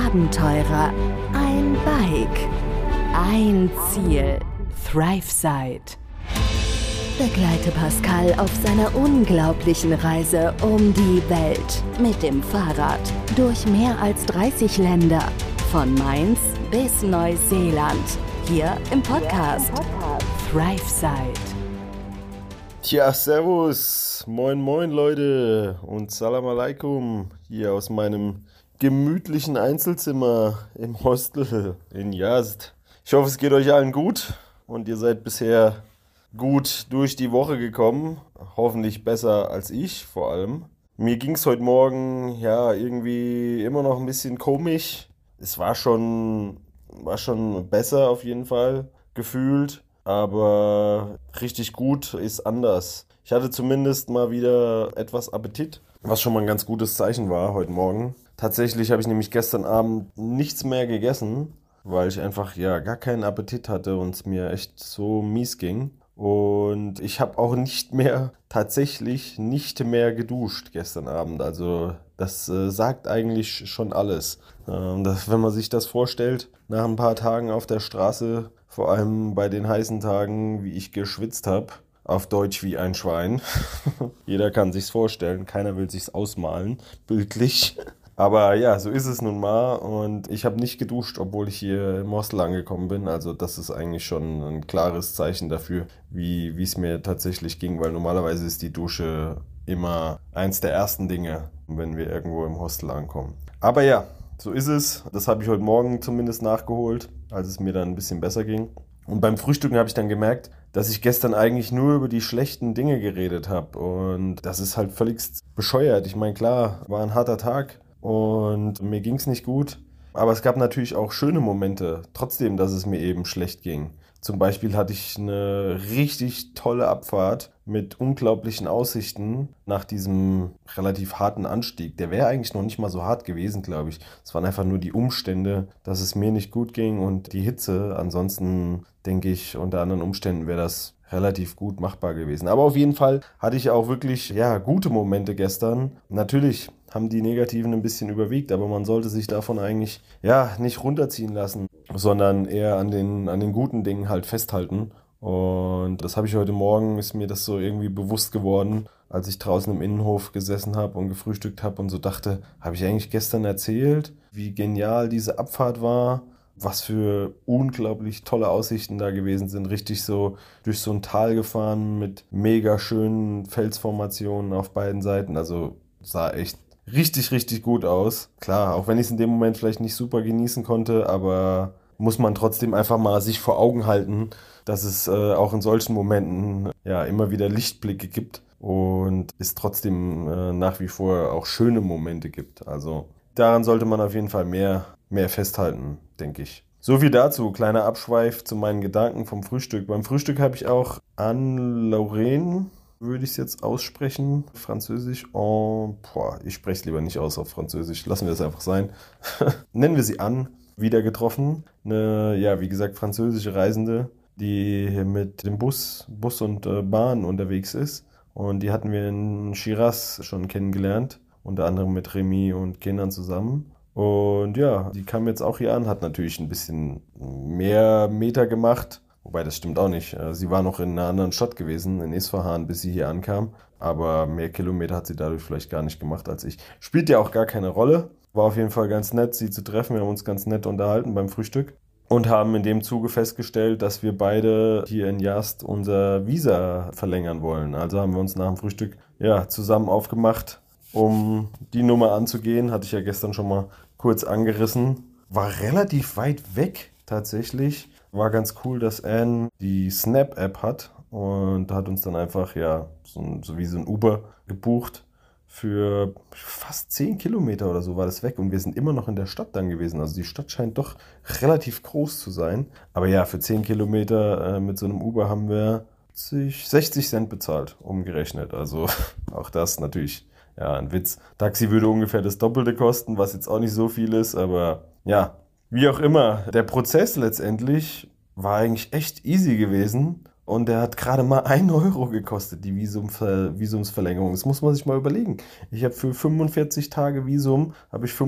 Abenteurer, ein Bike, ein Ziel. ThriveSide. Begleite Pascal auf seiner unglaublichen Reise um die Welt mit dem Fahrrad durch mehr als 30 Länder, von Mainz bis Neuseeland, hier im Podcast ThriveSide. Tja, servus, moin moin Leute und Salam Alaikum hier aus meinem gemütlichen Einzelzimmer im Hostel in Yazd. Ich hoffe, es geht euch allen gut und ihr seid bisher gut durch die Woche gekommen. Hoffentlich besser als ich vor allem. Mir ging es heute Morgen ja irgendwie immer noch ein bisschen komisch. Es war schon besser auf jeden Fall gefühlt, aber richtig gut ist anders. Ich hatte zumindest mal wieder etwas Appetit, was schon mal ein ganz gutes Zeichen war heute Morgen. Tatsächlich habe ich nämlich gestern Abend nichts mehr gegessen, weil ich einfach gar keinen Appetit hatte und es mir echt so mies ging. Und ich habe auch tatsächlich nicht mehr geduscht gestern Abend. Also das sagt eigentlich schon alles. Wenn man sich das vorstellt, nach ein paar Tagen auf der Straße, vor allem bei den heißen Tagen, wie ich geschwitzt habe, auf Deutsch wie ein Schwein. Jeder kann sich's vorstellen, keiner will sich's ausmalen, bildlich. Aber ja, so ist es nun mal und ich habe nicht geduscht, obwohl ich hier im Hostel angekommen bin. Also das ist eigentlich schon ein klares Zeichen dafür, wie es mir tatsächlich ging, weil normalerweise ist die Dusche immer eins der ersten Dinge, wenn wir irgendwo im Hostel ankommen. Aber ja, so ist es. Das habe ich heute Morgen zumindest nachgeholt, als es mir dann ein bisschen besser ging. Und beim Frühstücken habe ich dann gemerkt, dass ich gestern eigentlich nur über die schlechten Dinge geredet habe. Und das ist halt völlig bescheuert. Ich meine, klar, war ein harter Tag. Und mir ging es nicht gut, aber es gab natürlich auch schöne Momente, trotzdem, dass es mir eben schlecht ging. Zum Beispiel hatte ich eine richtig tolle Abfahrt mit unglaublichen Aussichten nach diesem relativ harten Anstieg. Der wäre eigentlich noch nicht mal so hart gewesen, glaube ich. Es waren einfach nur die Umstände, dass es mir nicht gut ging und die Hitze. Ansonsten denke ich, unter anderen Umständen wäre das relativ gut machbar gewesen. Aber auf jeden Fall hatte ich auch wirklich gute Momente gestern. Natürlich haben die negativen ein bisschen überwiegt, aber man sollte sich davon eigentlich nicht runterziehen lassen, sondern eher an den guten Dingen halt festhalten. Und das habe ich heute Morgen, ist mir das so irgendwie bewusst geworden, als ich draußen im Innenhof gesessen habe und gefrühstückt habe und so dachte, habe ich eigentlich gestern erzählt, wie genial diese Abfahrt war? Was für unglaublich tolle Aussichten da gewesen sind. Richtig so durch so ein Tal gefahren mit mega schönen Felsformationen auf beiden Seiten. Also sah echt richtig, richtig gut aus. Klar, auch wenn ich es in dem Moment vielleicht nicht super genießen konnte, aber muss man trotzdem einfach mal sich vor Augen halten, dass es auch in solchen Momenten immer wieder Lichtblicke gibt und es trotzdem nach wie vor auch schöne Momente gibt. Also daran sollte man auf jeden Fall mehr festhalten, denke ich. So viel dazu, kleiner Abschweif zu meinen Gedanken vom Frühstück. Beim Frühstück habe ich auch Anne-Lorraine, würde ich es jetzt aussprechen, Französisch. Ich spreche es lieber nicht aus auf Französisch, lassen wir es einfach sein. Nennen wir sie Anne, wieder getroffen. Eine, wie gesagt, französische Reisende, die mit dem Bus und Bahn unterwegs ist. Und die hatten wir in Shiraz schon kennengelernt, unter anderem mit Remy und Kindern zusammen. Und die kam jetzt auch hier an, hat natürlich ein bisschen mehr Meter gemacht. Wobei, das stimmt auch nicht. Sie war noch in einer anderen Stadt gewesen, in Isfahan, bis sie hier ankam. Aber mehr Kilometer hat sie dadurch vielleicht gar nicht gemacht als ich. Spielt ja auch gar keine Rolle. War auf jeden Fall ganz nett, sie zu treffen. Wir haben uns ganz nett unterhalten beim Frühstück. Und haben in dem Zuge festgestellt, dass wir beide hier in Yazd unser Visa verlängern wollen. Also haben wir uns nach dem Frühstück zusammen aufgemacht, um die Nummer anzugehen. Hatte ich ja gestern schon mal kurz angerissen. War relativ weit weg tatsächlich. War ganz cool, dass Anne die Snap-App hat und hat uns dann einfach so wie so ein Uber gebucht. Für fast 10 Kilometer oder so war das weg und wir sind immer noch in der Stadt dann gewesen. Also die Stadt scheint doch relativ groß zu sein. Aber für 10 Kilometer mit so einem Uber haben wir 60 Cent bezahlt, umgerechnet. Also auch das natürlich ein Witz. Taxi würde ungefähr das Doppelte kosten, was jetzt auch nicht so viel ist, aber wie auch immer. Der Prozess letztendlich war eigentlich echt easy gewesen Und der hat gerade mal 1 € gekostet, die Visumsverlängerung. Das muss man sich mal überlegen. Ich habe für 45 Tage Visum, habe ich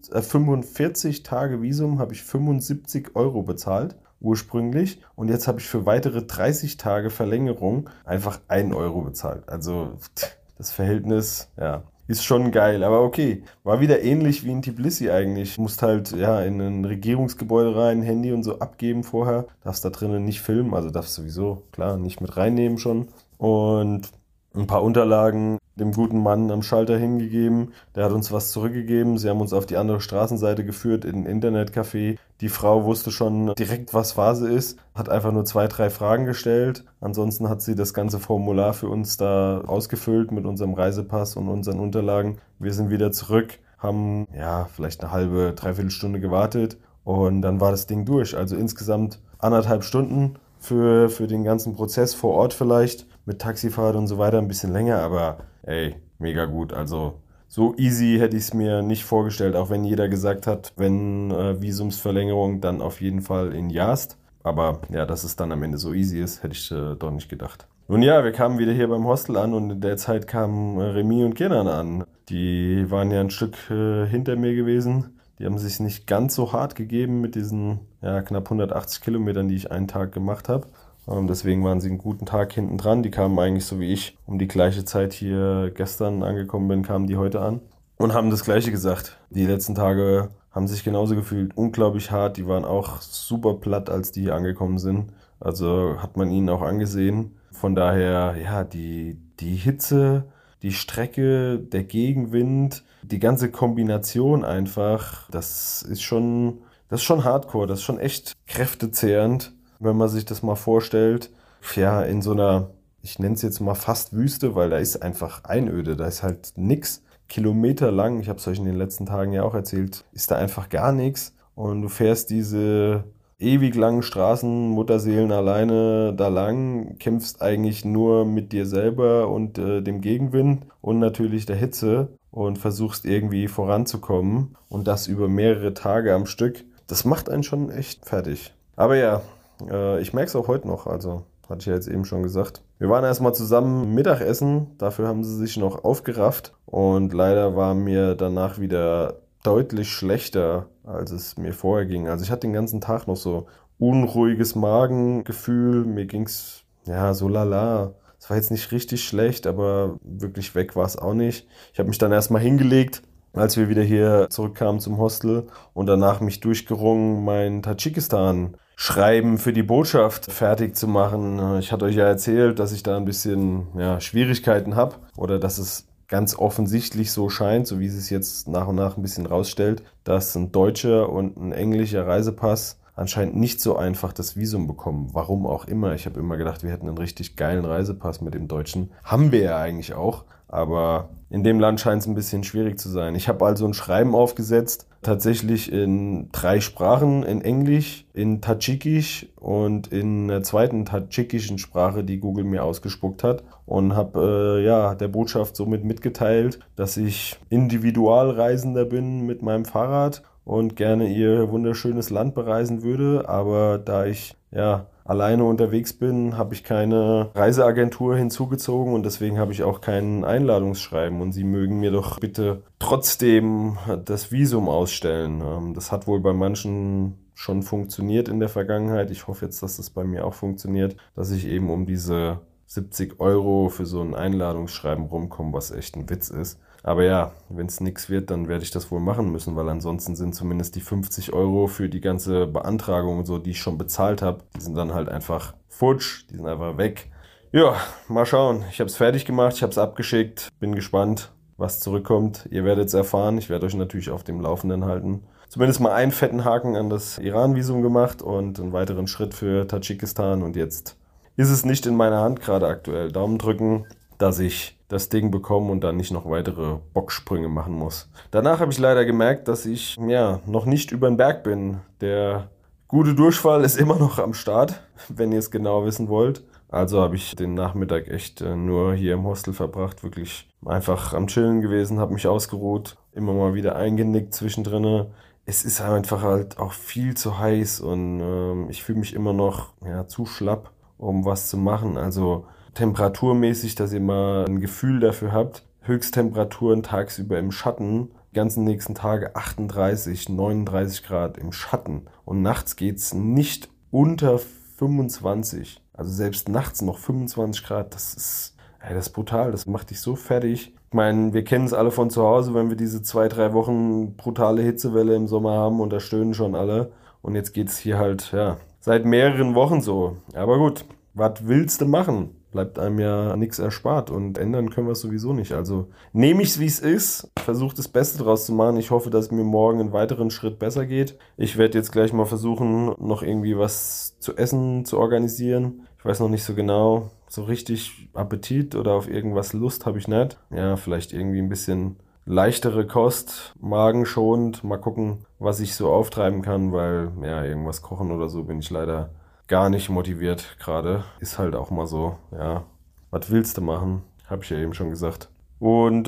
45 Tage Visum, habe ich 75 € bezahlt, ursprünglich. Und jetzt habe ich für weitere 30 Tage Verlängerung einfach 1 € bezahlt. Also das Verhältnis, ja, ist schon geil. Aber okay, war wieder ähnlich wie in Tbilisi eigentlich. Musst halt, ja, in ein Regierungsgebäude rein, Handy und so abgeben vorher. Darfst da drinnen nicht filmen, also darfst sowieso, klar, nicht mit reinnehmen schon. Und ein paar Unterlagen dem guten Mann am Schalter hingegeben. Der hat uns was zurückgegeben. Sie haben uns auf die andere Straßenseite geführt in ein Internetcafé. Die Frau wusste schon direkt, was Phase ist, hat einfach nur 2, 3 Fragen gestellt. Ansonsten hat sie das ganze Formular für uns da ausgefüllt mit unserem Reisepass und unseren Unterlagen. Wir sind wieder zurück, haben ja vielleicht eine halbe, dreiviertel Stunde gewartet und dann war das Ding durch. Also insgesamt 1,5 Stunden für den ganzen Prozess vor Ort vielleicht, mit Taxifahrt und so weiter ein bisschen länger, aber ey, mega gut. Also so easy hätte ich es mir nicht vorgestellt, auch wenn jeder gesagt hat, wenn Visumsverlängerung, dann auf jeden Fall in Yazd. Aber ja, dass es dann am Ende so easy ist, hätte ich doch nicht gedacht. Nun ja, wir kamen wieder hier beim Hostel an und in der Zeit kamen Remy und Kenan an. Die waren ja ein Stück hinter mir gewesen. Die haben sich nicht ganz so hart gegeben mit diesen knapp 180 Kilometern, die ich einen Tag gemacht habe. Deswegen waren sie einen guten Tag hinten dran. Die kamen eigentlich so wie ich um die gleiche Zeit hier gestern angekommen bin, kamen die heute an und haben das Gleiche gesagt. Die letzten Tage haben sich genauso gefühlt, unglaublich hart. Die waren auch super platt, als die hier angekommen sind. Also hat man ihnen auch angesehen. Von daher, ja, die Hitze, die Strecke, der Gegenwind, die ganze Kombination einfach, das ist schon hardcore, das ist schon echt kräftezehrend, wenn man sich das mal vorstellt. Ja, in so einer, ich nenne es jetzt mal fast Wüste, weil da ist einfach Einöde, da ist halt nix. Kilometerlang, ich habe es euch in den letzten Tagen ja auch erzählt, ist da einfach gar nichts. Und du fährst diese ewig langen Straßen, Mutterseelen alleine da lang, kämpfst eigentlich nur mit dir selber und dem Gegenwind und natürlich der Hitze und versuchst irgendwie voranzukommen und das über mehrere Tage am Stück. Das macht einen schon echt fertig. Aber ja, ich merke es auch heute noch, also hatte ich ja jetzt eben schon gesagt. Wir waren erstmal zusammen Mittagessen, dafür haben sie sich noch aufgerafft und leider war mir danach wieder deutlich schlechter, als es mir vorher ging. Also ich hatte den ganzen Tag noch so unruhiges Magengefühl, mir ging's ja so lala. Es war jetzt nicht richtig schlecht, aber wirklich weg war es auch nicht. Ich habe mich dann erstmal hingelegt, als wir wieder hier zurückkamen zum Hostel und danach mich durchgerungen, mein Tadschikistan-Schreiben für die Botschaft fertig zu machen. Ich hatte euch ja erzählt, dass ich da ein bisschen Schwierigkeiten habe oder dass es ganz offensichtlich so scheint, so wie es jetzt nach und nach ein bisschen rausstellt, dass ein deutscher und ein englischer Reisepass anscheinend nicht so einfach das Visum bekommen. Warum auch immer. Ich habe immer gedacht, wir hätten einen richtig geilen Reisepass mit dem Deutschen. Haben wir ja eigentlich auch. Aber in dem Land scheint es ein bisschen schwierig zu sein. Ich habe also ein Schreiben aufgesetzt, tatsächlich in 3 Sprachen, in Englisch, in Tadschikisch und in einer zweiten tadschikischen Sprache, die Google mir ausgespuckt hat. Und habe der Botschaft somit mitgeteilt, dass ich Individualreisender bin mit meinem Fahrrad und gerne ihr wunderschönes Land bereisen würde. Aber da ich alleine unterwegs bin, habe ich keine Reiseagentur hinzugezogen und deswegen habe ich auch kein Einladungsschreiben und sie mögen mir doch bitte trotzdem das Visum ausstellen. Das hat wohl bei manchen schon funktioniert in der Vergangenheit. Ich hoffe jetzt, dass das bei mir auch funktioniert, dass ich eben um diese 70 € für so ein Einladungsschreiben rumkomme, was echt ein Witz ist. Aber ja, wenn es nichts wird, dann werde ich das wohl machen müssen, weil ansonsten sind zumindest die 50 € für die ganze Beantragung und so, die ich schon bezahlt habe, die sind dann halt einfach futsch, die sind einfach weg. Ja, mal schauen. Ich habe es fertig gemacht, ich habe es abgeschickt, bin gespannt, was zurückkommt. Ihr werdet es erfahren, ich werde euch natürlich auf dem Laufenden halten. Zumindest mal einen fetten Haken an das Iran-Visum gemacht und einen weiteren Schritt für Tadschikistan und jetzt ist es nicht in meiner Hand gerade aktuell. Daumen drücken, dass ich das Ding bekomme und dann nicht noch weitere Bocksprünge machen muss. Danach habe ich leider gemerkt, dass ich noch nicht über den Berg bin. Der gute Durchfall ist immer noch am Start, wenn ihr es genau wissen wollt. Also habe ich den Nachmittag echt nur hier im Hostel verbracht, wirklich einfach am Chillen gewesen, habe mich ausgeruht, immer mal wieder eingenickt zwischendrin. Es ist einfach halt auch viel zu heiß und ich fühle mich immer noch zu schlapp. um was zu machen. Also temperaturmäßig, dass ihr mal ein Gefühl dafür habt. Höchsttemperaturen tagsüber im Schatten, die ganzen nächsten Tage 38, 39 Grad im Schatten. Und nachts geht's nicht unter 25. Also selbst nachts noch 25 Grad, das ist brutal, das macht dich so fertig. Ich meine, wir kennen es alle von zu Hause, wenn wir diese 2-3 Wochen brutale Hitzewelle im Sommer haben und da stöhnen schon alle. Und jetzt geht's hier halt, seit mehreren Wochen so. Aber gut, was willst du machen? Bleibt einem ja nichts erspart und ändern können wir es sowieso nicht. Also nehme ich es, wie es ist, versuche das Beste draus zu machen. Ich hoffe, dass es mir morgen einen weiteren Schritt besser geht. Ich werde jetzt gleich mal versuchen, noch irgendwie was zu essen zu organisieren. Ich weiß noch nicht so genau, so richtig Appetit oder auf irgendwas Lust habe ich nicht. Ja, vielleicht irgendwie ein bisschen leichtere Kost, magenschonend. Mal gucken, was ich so auftreiben kann, weil irgendwas kochen oder so bin ich leider gar nicht motiviert gerade. Ist halt auch mal so, was willst du machen? Habe ich ja eben schon gesagt. Und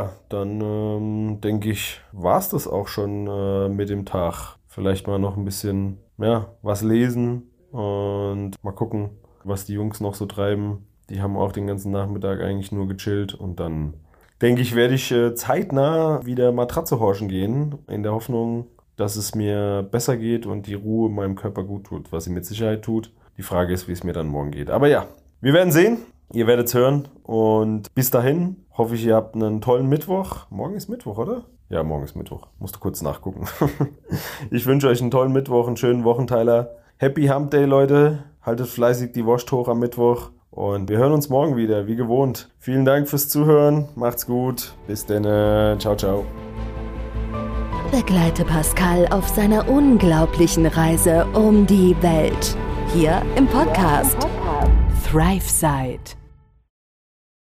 dann denke ich, war es das auch schon mit dem Tag. Vielleicht mal noch ein bisschen, was lesen und mal gucken, was die Jungs noch so treiben. Die haben auch den ganzen Nachmittag eigentlich nur gechillt und dann denke ich, werde ich zeitnah wieder Matratze horchen gehen, in der Hoffnung, dass es mir besser geht und die Ruhe meinem Körper gut tut, was sie mit Sicherheit tut. Die Frage ist, wie es mir dann morgen geht. Aber ja, wir werden sehen. Ihr werdet es hören. Und bis dahin hoffe ich, ihr habt einen tollen Mittwoch. Morgen ist Mittwoch, oder? Ja, morgen ist Mittwoch. Musste kurz nachgucken. Ich wünsche euch einen tollen Mittwoch, einen schönen Wochenteiler. Happy Hump Day, Leute. Haltet fleißig die Wurst hoch am Mittwoch. Und wir hören uns morgen wieder, wie gewohnt. Vielen Dank fürs Zuhören. Macht's gut. Bis dann. Ciao, ciao. Begleite Pascal auf seiner unglaublichen Reise um die Welt. Hier im Podcast ThriveSide.